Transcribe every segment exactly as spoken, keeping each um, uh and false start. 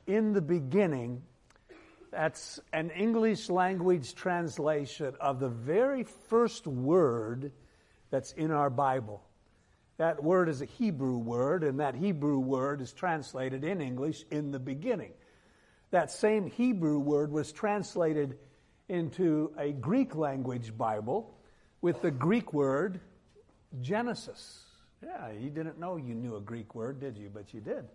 in the beginning, that's an English language translation of the very first word that's in our Bible. That word is a Hebrew word, and that Hebrew word is translated in English, in the beginning. That same Hebrew word was translated into a Greek language Bible with the Greek word Genesis. Yeah, you didn't know you knew a Greek word, did you? But you did.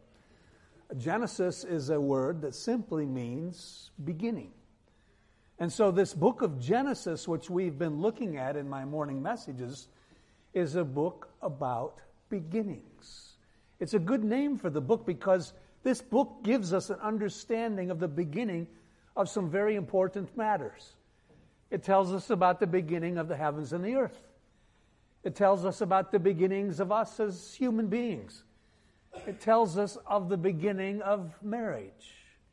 Genesis is a word that simply means beginning. And so this book of Genesis, which we've been looking at in my morning messages, is a book about beginnings. It's a good name for the book because this book gives us an understanding of the beginning of some very important matters. It tells us about the beginning of the heavens and the earth. It tells us about the beginnings of us as human beings. It tells us of the beginning of marriage.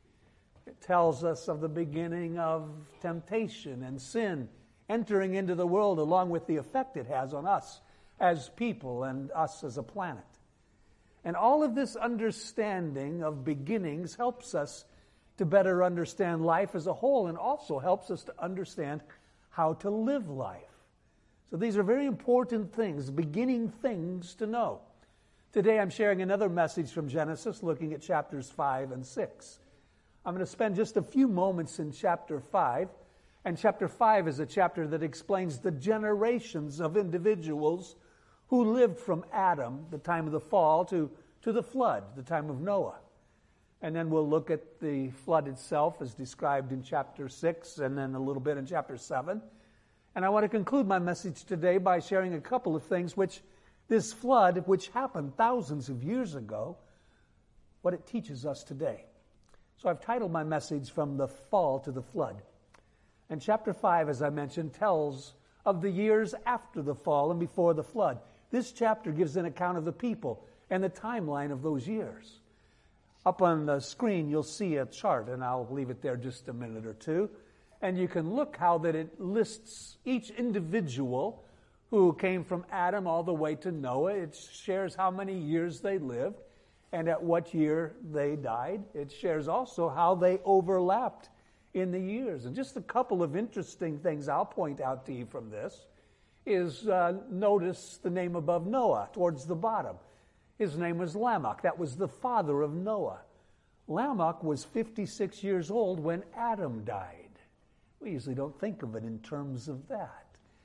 It tells us of the beginning of temptation and sin entering into the world along with the effect it has on us as people and us as a planet. And all of this understanding of beginnings helps us to better understand life as a whole and also helps us to understand how to live life. So these are very important things, beginning things to know. Today I'm sharing another message from Genesis, looking at chapters five and six. I'm going to spend just a few moments in chapter five. And chapter five is a chapter that explains the generations of individuals who lived from Adam, the time of the fall, to, to the flood, the time of Noah. And then we'll look at the flood itself as described in chapter six and then a little bit in chapter seven. And I want to conclude my message today by sharing a couple of things which this flood, which happened thousands of years ago, what it teaches us today. So I've titled my message From the Fall to the Flood. And chapter five, as I mentioned, tells of the years after the fall and before the flood. This chapter gives an account of the people and the timeline of those years. Up on the screen, you'll see a chart, and I'll leave it there just a minute or two. And you can look how that it lists each individual who came from Adam all the way to Noah. It shares how many years they lived and at what year they died. It shares also how they overlapped in the years. And just a couple of interesting things I'll point out to you from this is uh, notice the name above Noah towards the bottom. His name was Lamech. That was the father of Noah. Lamech was fifty-six years old when Adam died. We usually don't think of it in terms of that.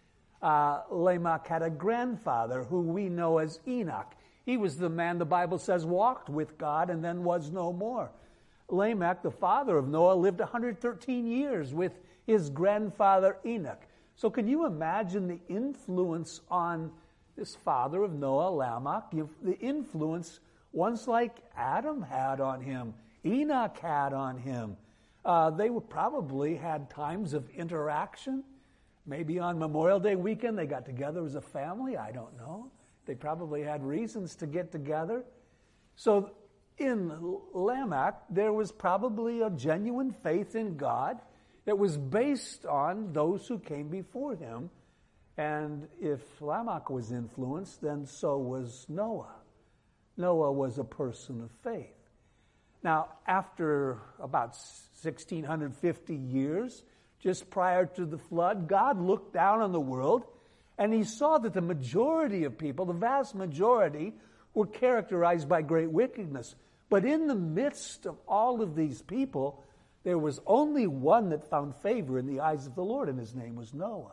Uh, Lamech had a grandfather who we know as Enoch. He was the man the Bible says walked with God and then was no more. Lamech, the father of Noah, lived one hundred thirteen years with his grandfather Enoch. So can you imagine the influence on this father of Noah, Lamech, the influence ones like Adam had on him, Enoch had on him. Uh, they were probably had times of interaction. Maybe on Memorial Day weekend they got together as a family. I don't know. They probably had reasons to get together. So in Lamech, there was probably a genuine faith in God that was based on those who came before him. And if Lamech was influenced, then so was Noah. Noah was a person of faith. Now, after about sixteen fifty years, just prior to the flood, God looked down on the world and he saw that the majority of people, the vast majority, were characterized by great wickedness. But in the midst of all of these people, there was only one that found favor in the eyes of the Lord, and his name was Noah.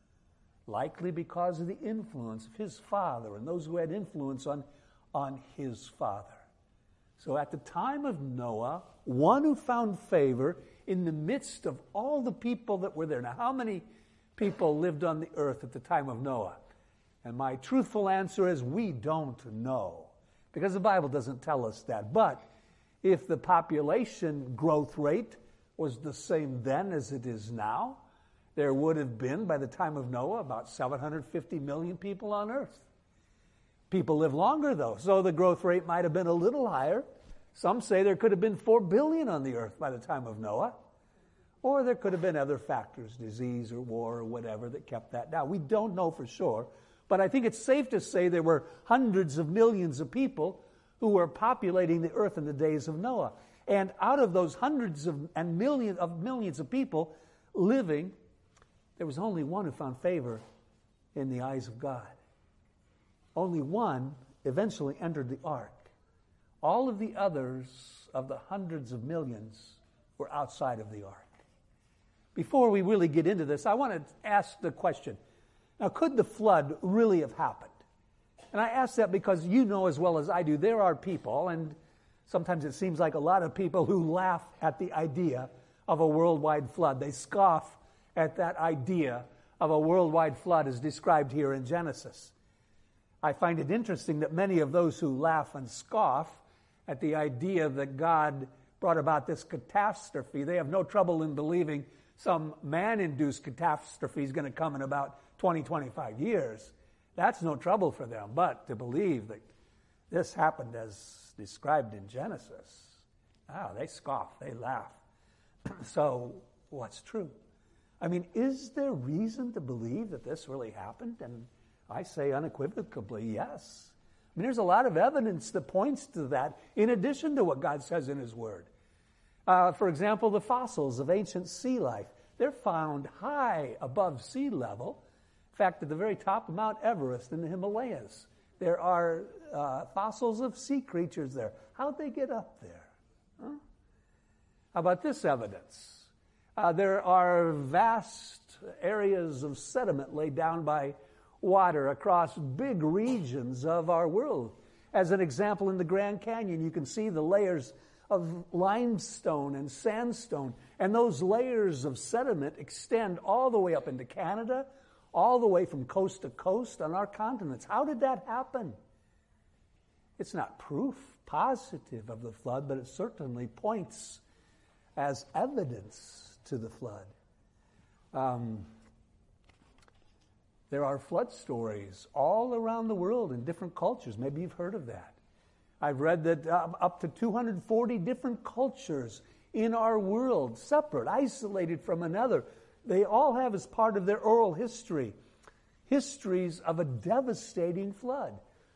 Likely because of the influence of his father and those who had influence on, on his father. So at the time of Noah, one who found favor in the midst of all the people that were there. Now, how many people lived on the earth at the time of Noah? And my truthful answer is we don't know, because the Bible doesn't tell us that. But if the population growth rate was the same then as it is now, there would have been, by the time of Noah, about seven hundred fifty million people on earth. People live longer, though, so the growth rate might have been a little higher. Some say there could have been four billion on the earth by the time of Noah. Or there could have been other factors, disease or war or whatever, that kept that down. We don't know for sure, but I think it's safe to say there were hundreds of millions of people who were populating the earth in the days of Noah. And out of those hundreds of and millions of millions of people living, there was only one who found favor in the eyes of God. Only one eventually entered the ark. All of the others of the hundreds of millions were outside of the ark. Before we really get into this, I want to ask the question, now could the flood really have happened? And I ask that because you know as well as I do, there are people, and sometimes it seems like a lot of people, who laugh at the idea of a worldwide flood. They scoff at that idea of a worldwide flood as described here in Genesis. I find it interesting that many of those who laugh and scoff at the idea that God brought about this catastrophe, they have no trouble in believing some man-induced catastrophe is going to come in about twenty, twenty-five years. That's no trouble for them. But to believe that this happened as described in Genesis, ah, they scoff, they laugh. So what's true? I mean, is there reason to believe that this really happened? And I say unequivocally yes. I mean, there's a lot of evidence that points to that in addition to what God says in His Word. Uh, for example, the fossils of ancient sea life, they're found high above sea level. In fact, at the very top of Mount Everest in the Himalayas, there are uh, fossils of sea creatures there. How'd they get up there? Huh? How about this evidence? Uh, there are vast areas of sediment laid down by water across big regions of our world. As an example, in the Grand Canyon, you can see the layers of limestone and sandstone, and those layers of sediment extend all the way up into Canada, all the way from coast to coast on our continents. How did that happen? It's not proof positive of the flood, but it certainly points as evidence to the flood. Um, there are flood stories all around the world in different cultures. Maybe you've heard of that. I've read that um, up to two hundred forty different cultures in our world, separate, isolated from another, they all have as part of their oral history, histories of a devastating flood.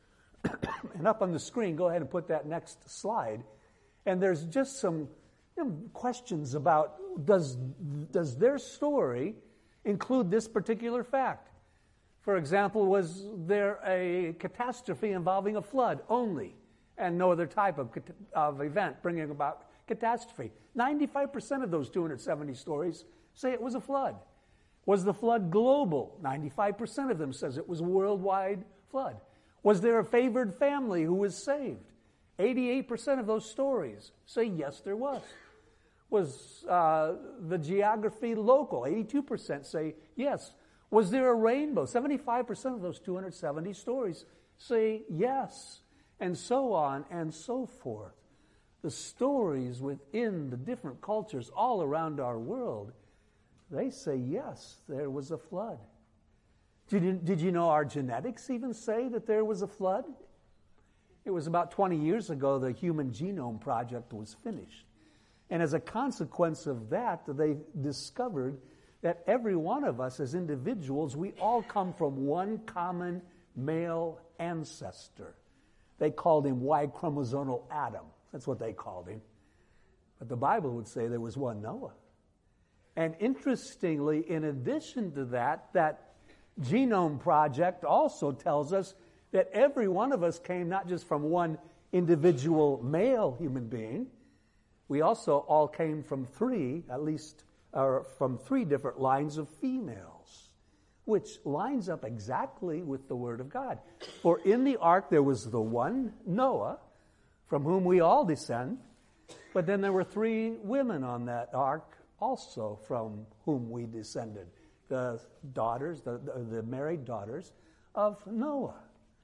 And up on the screen, go ahead and put that next slide. And there's just some you know, questions about, does, does their story include this particular fact? For example, was there a catastrophe involving a flood only, and no other type of, of event bringing about catastrophe? ninety-five percent of those two hundred seventy stories say it was a flood. Was the flood global? ninety-five percent of them says it was a worldwide flood. Was there a favored family who was saved? eighty-eight percent of those stories say yes, there was. Was uh, the geography local? eighty-two percent say yes. Was there a rainbow? seventy-five percent of those two hundred seventy stories say yes, and so on and so forth. The stories within the different cultures all around our world, they say yes, there was a flood. Did you, did you know our genetics even say that there was a flood? It was about twenty years ago the Human Genome Project was finished. And as a consequence of that, they discovered that every one of us as individuals, we all come from one common male ancestor. They called him Y-chromosomal Adam. That's what they called him. But the Bible would say there was one Noah. And interestingly, in addition to that, that Genome Project also tells us that every one of us came not just from one individual male human being, we also all came from three, at least, or from three different lines of females, which lines up exactly with the Word of God. For in the ark there was the one Noah, from whom we all descend, but then there were three women on that ark also from whom we descended, the daughters, the, the, the married daughters of Noah.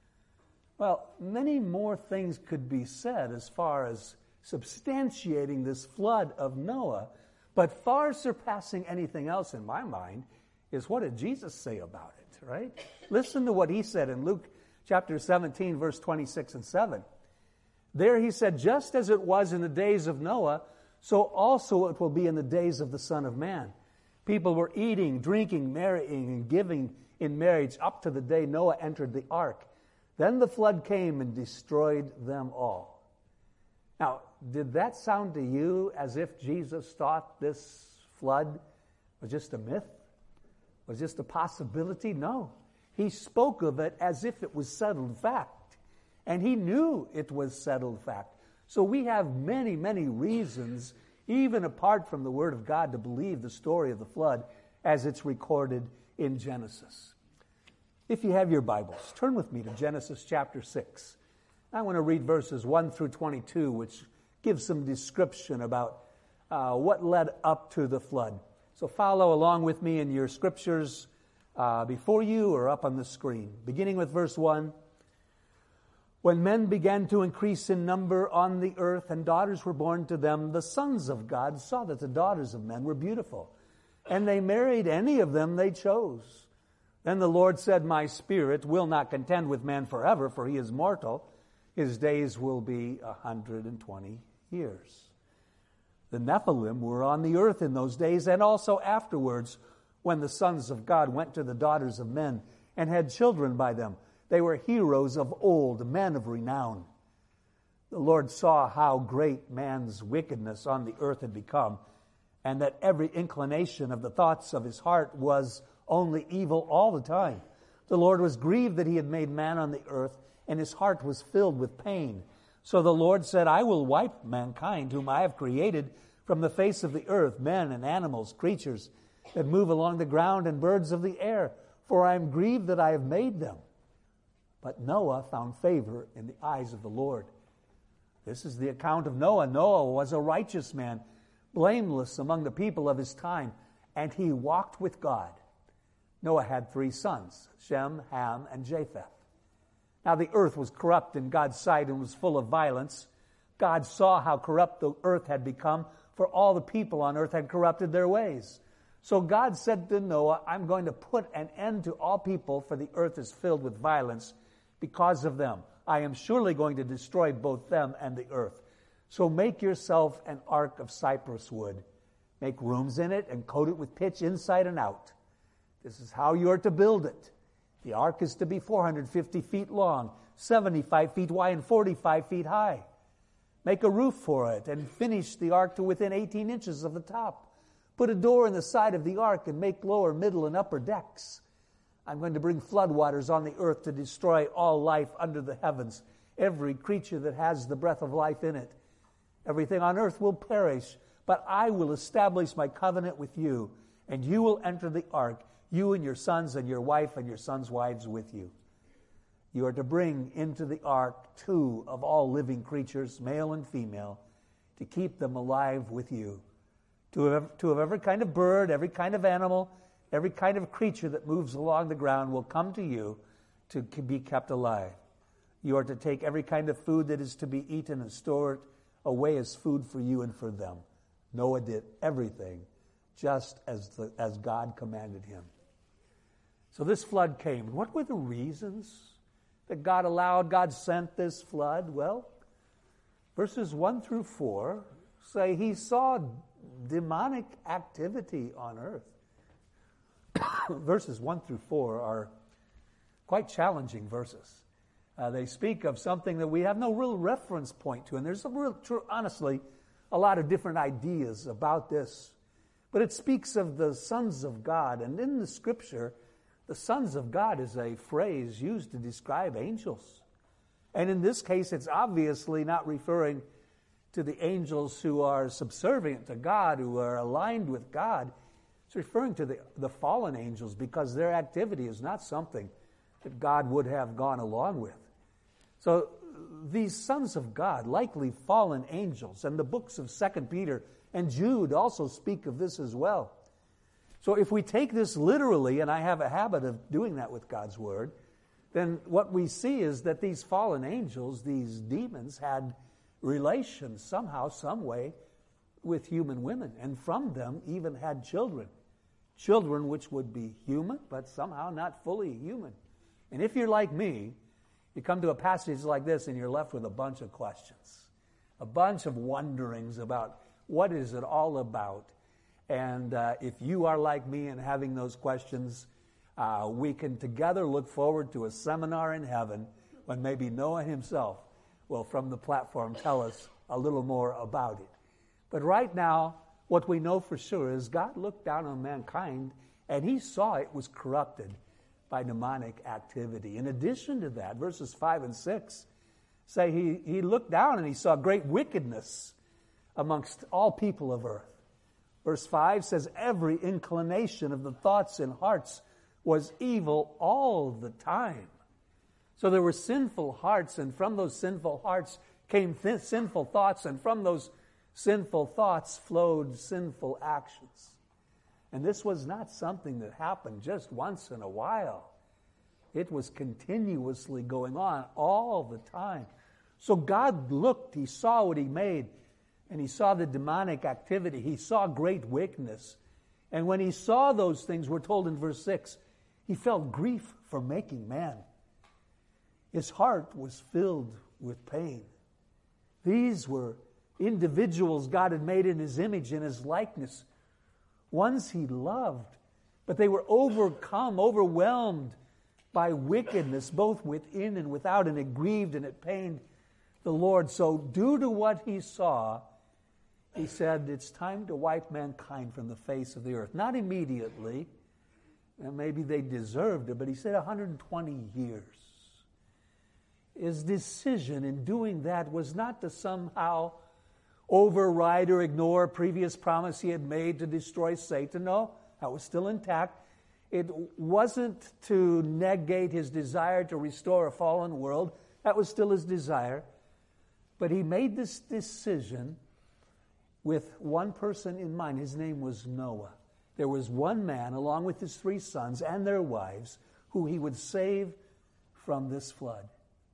Well, many more things could be said as far as substantiating this flood of Noah, but far surpassing anything else in my mind is what did Jesus say about it, right? Listen to what he said in Luke chapter seventeen, verse twenty-six and seven. There he said, just as it was in the days of Noah, so also it will be in the days of the Son of Man. People were eating, drinking, marrying, and giving in marriage up to the day Noah entered the ark. Then the flood came and destroyed them all. Now, did that sound to you as if Jesus thought this flood was just a myth? Was just a possibility? No. He spoke of it as if it was settled fact. And he knew it was settled fact. So we have many, many reasons, even apart from the Word of God, to believe the story of the flood as it's recorded in Genesis. If you have your Bibles, turn with me to Genesis chapter six. I want to read verses one through twenty-two, which give some description about uh, what led up to the flood. So follow along with me in your scriptures uh, before you or up on the screen. Beginning with verse one. When men began to increase in number on the earth and daughters were born to them, the sons of God saw that the daughters of men were beautiful, and they married any of them they chose. Then the Lord said, My spirit will not contend with man forever, for he is mortal. His days will be a hundred and twenty years. The Nephilim were on the earth in those days, and also afterwards, when the sons of God went to the daughters of men and had children by them. They were heroes of old, men of renown. The Lord saw how great man's wickedness on the earth had become, and that every inclination of the thoughts of his heart was only evil all the time. The Lord was grieved that he had made man on the earth, and his heart was filled with pain. So the Lord said, I will wipe mankind, whom I have created, from the face of the earth, men and animals, creatures that move along the ground, and birds of the air, for I am grieved that I have made them. But Noah found favor in the eyes of the Lord. This is the account of Noah. Noah was a righteous man, blameless among the people of his time, and he walked with God. Noah had three sons, Shem, Ham, and Japheth. Now the earth was corrupt in God's sight and was full of violence. God saw how corrupt the earth had become, for all the people on earth had corrupted their ways. So God said to Noah, I'm going to put an end to all people, for the earth is filled with violence because of them. I am surely going to destroy both them and the earth. So make yourself an ark of cypress wood. Make rooms in it and coat it with pitch inside and out. This is how you are to build it. The ark is to be four hundred fifty feet long, seventy-five feet wide, and forty-five feet high. Make a roof for it and finish the ark to within eighteen inches of the top. Put a door in the side of the ark and make lower, middle, and upper decks. I'm going to bring floodwaters on the earth to destroy all life under the heavens, every creature that has the breath of life in it. Everything on earth will perish, but I will establish my covenant with you, and you will enter the ark, you and your sons and your wife and your sons' wives with you. You are to bring into the ark two of all living creatures, male and female, to keep them alive with you. Two of, two of every kind of bird, every kind of animal, every kind of creature that moves along the ground will come to you to be kept alive. You are to take every kind of food that is to be eaten and store it away as food for you and for them. Noah did everything just as, the, as God commanded him. So this flood came. What were the reasons that God allowed, God sent this flood? Well, verses one through four say he saw demonic activity on earth. Verses one through four are quite challenging verses. Uh, they speak of something that we have no real reference point to, and there's a real, true, honestly, a lot of different ideas about this. But it speaks of the sons of God, and in the Scripture, the sons of God is a phrase used to describe angels. And in this case, it's obviously not referring to the angels who are subservient to God, who are aligned with God. It's referring to the, the fallen angels, because their activity is not something that God would have gone along with. So these sons of God, likely fallen angels, and the books of Second Peter and Jude also speak of this as well. So if we take this literally, and I have a habit of doing that with God's Word, then what we see is that these fallen angels, these demons, had relations somehow, some way, with human women, and from them even had children. Children which would be human, but somehow not fully human. And if you're like me, you come to a passage like this and you're left with a bunch of questions, a bunch of wonderings about what is it all about. And uh, if you are like me and having those questions, uh, we can together look forward to a seminar in heaven when maybe Noah himself will, from the platform, tell us a little more about it. But right now, what we know for sure is God looked down on mankind and he saw it was corrupted by demonic activity. In addition to that, verses five and six say he, he looked down and he saw great wickedness amongst all people of earth. Verse five says, every inclination of the thoughts and hearts was evil all the time. So there were sinful hearts, and from those sinful hearts came th- sinful thoughts, and from those sinful thoughts flowed sinful actions. And this was not something that happened just once in a while. It was continuously going on all the time. So God looked, he saw what he made, and he saw the demonic activity. He saw great wickedness. And when he saw those things, we're told in verse six, he felt grief for making man. His heart was filled with pain. These were individuals God had made in his image, in his likeness, ones he loved, but they were overcome, overwhelmed by wickedness, both within and without, and it grieved and it pained the Lord. So due to what he saw, he said, it's time to wipe mankind from the face of the earth. Not immediately, and maybe they deserved it, but he said one hundred twenty years. His decision in doing that was not to somehow override or ignore a previous promise he had made to destroy Satan. No, that was still intact. It wasn't to negate his desire to restore a fallen world. That was still his desire. But he made this decision with one person in mind. His name was Noah. There was one man, along with his three sons and their wives, who he would save from this flood.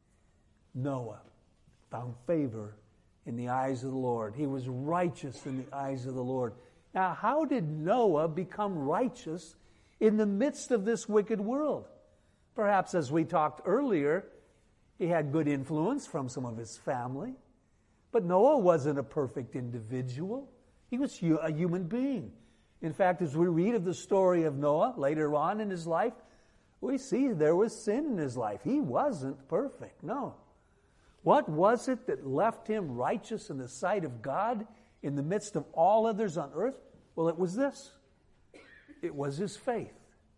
Noah found favor in the eyes of the Lord. He was righteous in the eyes of the Lord. Now, how did Noah become righteous in the midst of this wicked world? Perhaps, as we talked earlier, he had good influence from some of his family. But Noah wasn't a perfect individual. He was a human being. In fact, as we read of the story of Noah later on in his life, we see there was sin in his life. He wasn't perfect, no. What was it that left him righteous in the sight of God in the midst of all others on earth? Well, it was this. It was his faith.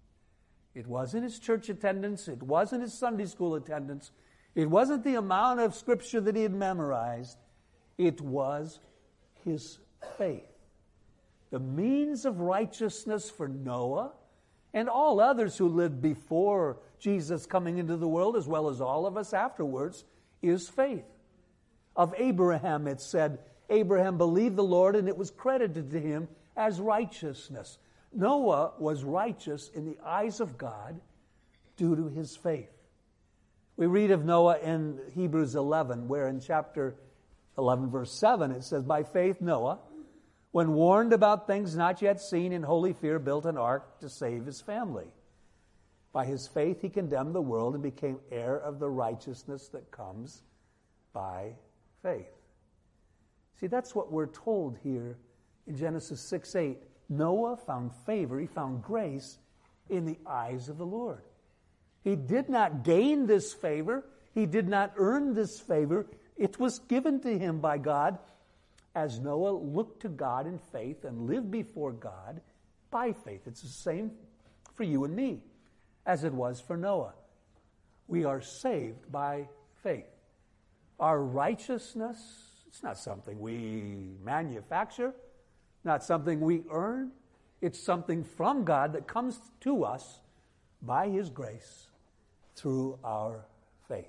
It wasn't his church attendance. It wasn't his Sunday school attendance. It wasn't the amount of scripture that he had memorized. It was his faith. The means of righteousness for Noah and all others who lived before Jesus coming into the world, as well as all of us afterwards, is faith. Of Abraham, it said, Abraham believed the Lord and it was credited to him as righteousness. Noah was righteous in the eyes of God due to his faith. We read of Noah in Hebrews eleven, where in chapter eleven, verse seven, it says, by faith Noah, when warned about things not yet seen, in holy fear built an ark to save his family. By his faith he condemned the world and became heir of the righteousness that comes by faith. See, that's what we're told here in Genesis six eight. Noah found favor, he found grace in the eyes of the Lord. He did not gain this favor. He did not earn this favor. It was given to him by God as Noah looked to God in faith and lived before God by faith. It's the same for you and me as it was for Noah. We are saved by faith. Our righteousness, it's not something we manufacture, not something we earn. It's something from God that comes to us by his grace through our faith.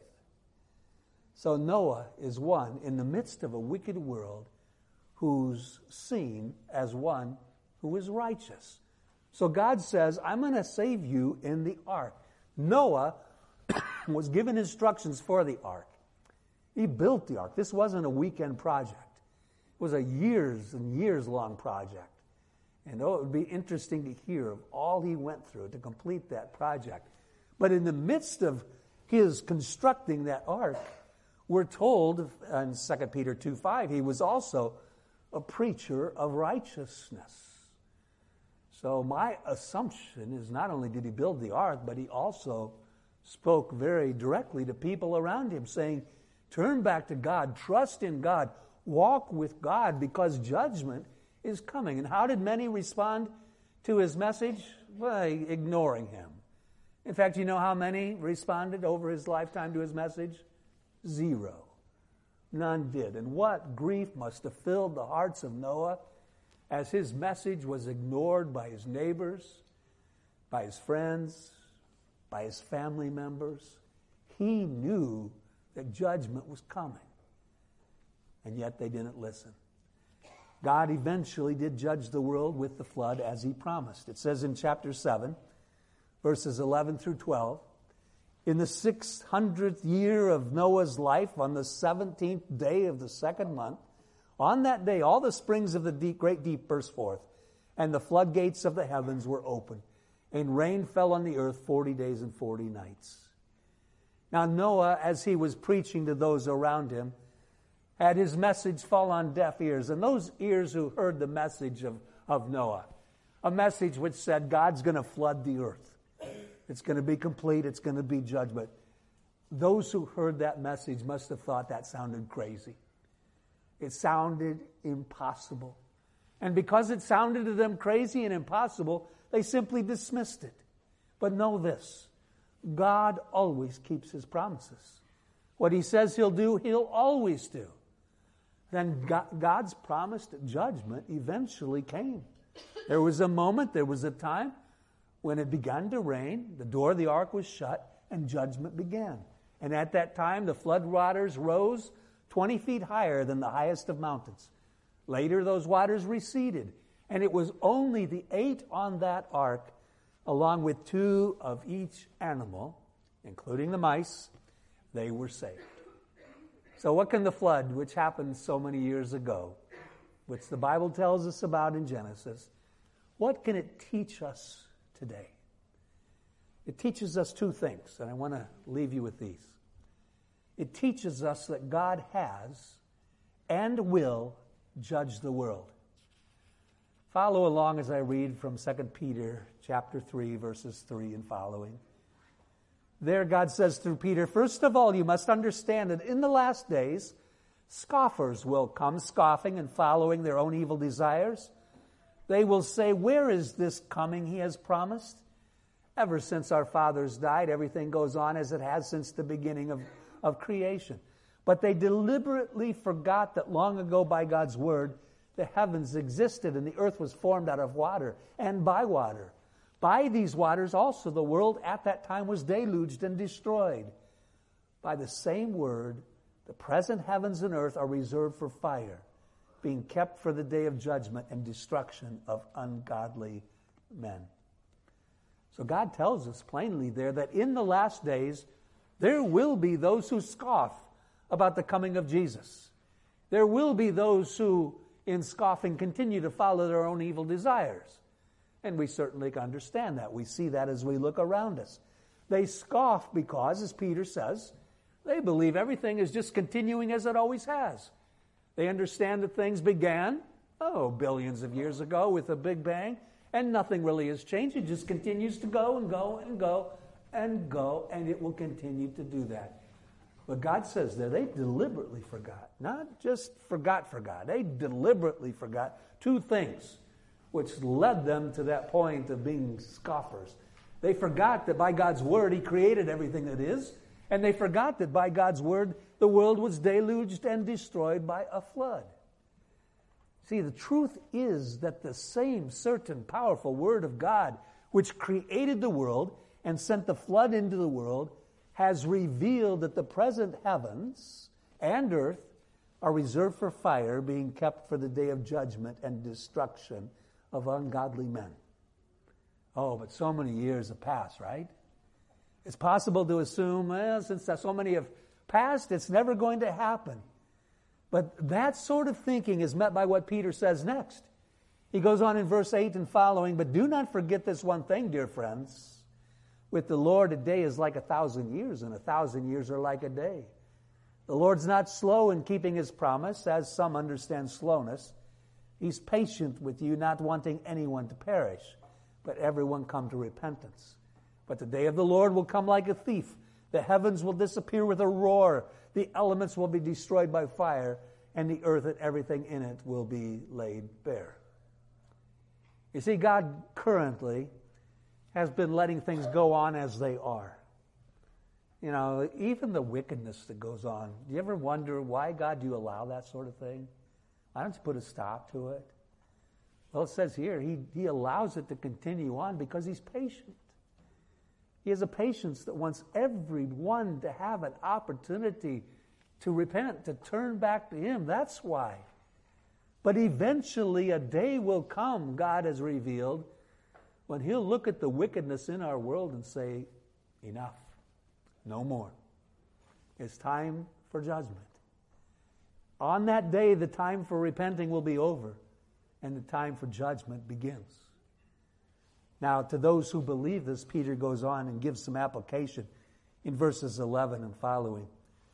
So Noah is one in the midst of a wicked world who's seen as one who is righteous. So God says, I'm going to save you in the ark. Noah was given instructions for the ark. He built the ark. This wasn't a weekend project. It was a years and years long project. And oh, it would be interesting to hear of all he went through to complete that project. But in the midst of his constructing that ark, we're told in Second Peter two five, he was also a preacher of righteousness. So my assumption is not only did he build the ark, but he also spoke very directly to people around him, saying, turn back to God, trust in God, walk with God because judgment is coming. And how did many respond to his message? By ignoring him. In fact, you know how many responded over his lifetime to his message? Zero. None did. And what grief must have filled the hearts of Noah as his message was ignored by his neighbors, by his friends, by his family members. He knew that judgment was coming. And yet they didn't listen. God eventually did judge the world with the flood as he promised. It says in chapter seven, verses eleven through twelve, in the six hundredth year of Noah's life, on the seventeenth day of the second month, on that day all the springs of the deep, great deep burst forth, and the floodgates of the heavens were opened, and rain fell on the earth forty days and forty nights. Now Noah, as he was preaching to those around him, had his message fall on deaf ears. And those ears who heard the message of, of Noah, a message which said God's going to flood the earth. It's going to be complete. It's going to be judgment. Those who heard that message must have thought that sounded crazy. It sounded impossible. And because it sounded to them crazy and impossible, they simply dismissed it. But know this, God always keeps his promises. What he says he'll do, he'll always do. Then God's promised judgment eventually came. There was a moment, there was a time when it began to rain, the door of the ark was shut, and judgment began. And at that time, the flood waters rose twenty feet higher than the highest of mountains. Later, those waters receded, and it was only the eight on that ark, along with two of each animal, including the mice, they were saved. So what can the flood, which happened so many years ago, which the Bible tells us about in Genesis, what can it teach us today? It teaches us two things, and I want to leave you with these. It teaches us that God has and will judge the world. Follow along as I read from Second Peter chapter three, verses three and following. There God says through Peter, first of all, you must understand that in the last days, scoffers will come scoffing and following their own evil desires. They will say, where is this coming he has promised? Ever since our fathers died, everything goes on as it has since the beginning of, of creation. But they deliberately forgot that long ago by God's word, the heavens existed and the earth was formed out of water and by water. By these waters also the world at that time was deluged and destroyed. By the same word, the present heavens and earth are reserved for fire, being kept for the day of judgment and destruction of ungodly men. So God tells us plainly there that in the last days, there will be those who scoff about the coming of Jesus. There will be those who, in scoffing, continue to follow their own evil desires. And we certainly understand that. We see that as we look around us. They scoff because, as Peter says, they believe everything is just continuing as it always has. They understand that things began, oh, billions of years ago with a big bang, and nothing really has changed. It just continues to go and go and go and go, and it will continue to do that. But God says there, they deliberately forgot. Not just forgot, forgot. They deliberately forgot two things, which led them to that point of being scoffers. They forgot that by God's word, he created everything that is, and they forgot that by God's word, the world was deluged and destroyed by a flood. See, the truth is that the same certain powerful word of God, which created the world and sent the flood into the world, has revealed that the present heavens and earth are reserved for fire, being kept for the day of judgment and destruction of ungodly men. Oh, but so many years have passed, right? It's possible to assume, well, since so many have passed, it's never going to happen. But that sort of thinking is met by what Peter says next. He goes on in verse eight and following, but do not forget this one thing, dear friends. With the Lord, a day is like a thousand years, and a thousand years are like a day. The Lord's not slow in keeping his promise, as some understand slowness. He's patient with you, not wanting anyone to perish, but everyone come to repentance. But the day of the Lord will come like a thief. The heavens will disappear with a roar. The elements will be destroyed by fire, and the earth and everything in it will be laid bare. You see, God currently has been letting things go on as they are. You know, even the wickedness that goes on. Do you ever wonder, why, God, do you allow that sort of thing? Why don't you put a stop to it? Well, it says here, he, he allows it to continue on because he's patient. He has a patience that wants everyone to have an opportunity to repent, to turn back to him. That's why. But eventually a day will come, God has revealed, when he'll look at the wickedness in our world and say, enough, no more. It's time for judgment. On that day, the time for repenting will be over, and the time for judgment begins. Now, to those who believe this, Peter goes on and gives some application in verses eleven and following.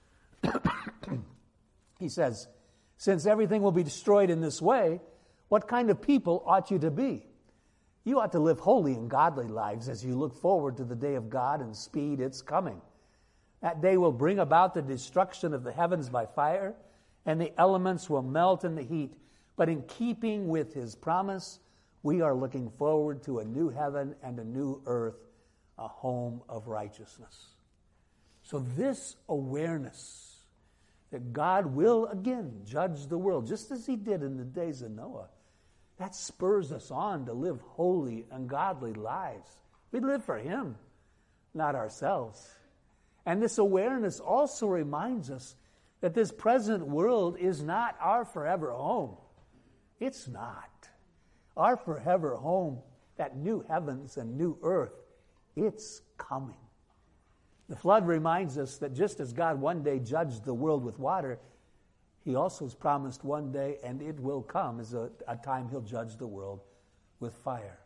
He says, since everything will be destroyed in this way, what kind of people ought you to be? You ought to live holy and godly lives as you look forward to the day of God and speed its coming. That day will bring about the destruction of the heavens by fire, and the elements will melt in the heat. But in keeping with his promise, we are looking forward to a new heaven and a new earth, a home of righteousness. So this awareness that God will again judge the world, just as he did in the days of Noah, that spurs us on to live holy and godly lives. We live for him, not ourselves. And this awareness also reminds us that this present world is not our forever home. It's not. Our forever home, that new heavens and new earth, it's coming. The flood reminds us that just as God one day judged the world with water, he also has promised one day, and it will come, as a, a time he'll judge the world with fire.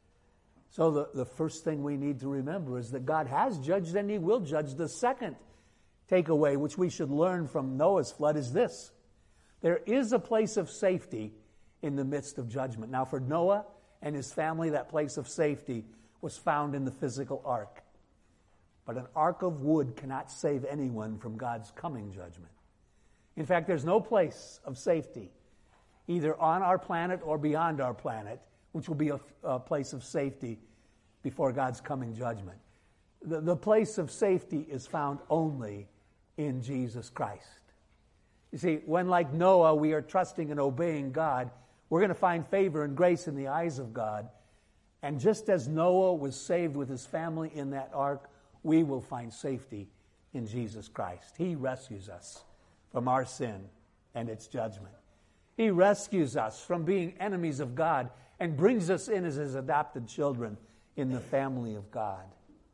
So the, the first thing we need to remember is that God has judged and he will judge. The second takeaway, which we should learn from Noah's flood, is this. There is a place of safety in the midst of judgment. Now, for Noah and his family, that place of safety was found in the physical ark. But an ark of wood cannot save anyone from God's coming judgment. In fact, there's no place of safety, either on our planet or beyond our planet, which will be a, a place of safety before God's coming judgment. The, the place of safety is found only in Jesus Christ. You see, when like Noah, we are trusting and obeying God, we're going to find favor and grace in the eyes of God. And just as Noah was saved with his family in that ark, we will find safety in Jesus Christ. He rescues us from our sin and its judgment. He rescues us from being enemies of God and brings us in as his adopted children in the family of God.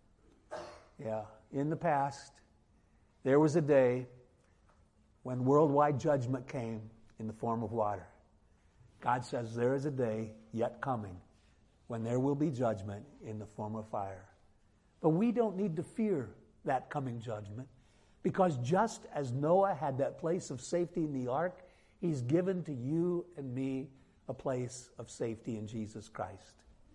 Yeah, in the past, there was a day when worldwide judgment came in the form of water. God says there is a day yet coming when there will be judgment in the form of fire. But we don't need to fear that coming judgment, because just as Noah had that place of safety in the ark, he's given to you and me a place of safety in Jesus Christ.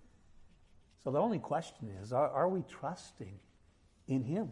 So the only question is, are, are we trusting in him?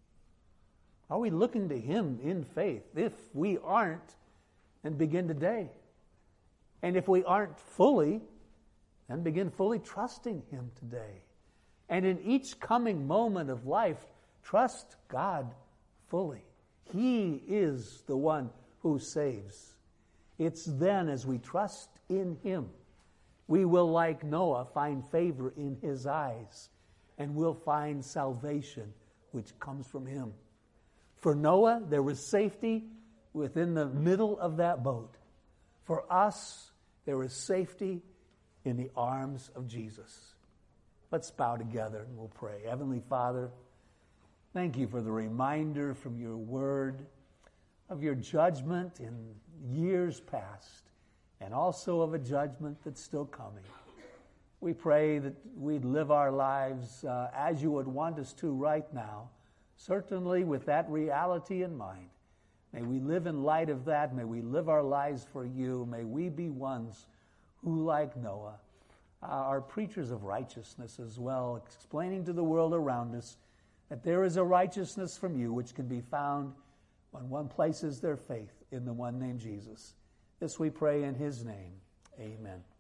Are we looking to him in faith? If we aren't, then begin today. And if we aren't fully, then begin fully trusting him today. And in each coming moment of life, trust God fully. He is the one who saves. It's then as we trust in him, we will, like Noah, find favor in his eyes, and we'll find salvation which comes from him. For Noah, there was safety within the middle of that boat. For us, there is safety in the arms of Jesus. Let's bow together and we'll pray. Heavenly Father, thank you for the reminder from your word of your judgment in years past, and also of a judgment that's still coming. We pray that we'd live our lives uh, as you would want us to right now, certainly with that reality in mind. May we live in light of that. May we live our lives for you. May we be ones who, like Noah, uh, are preachers of righteousness as well, explaining to the world around us that there is a righteousness from you which can be found when one places their faith in the one named Jesus. This we pray in his name. Amen.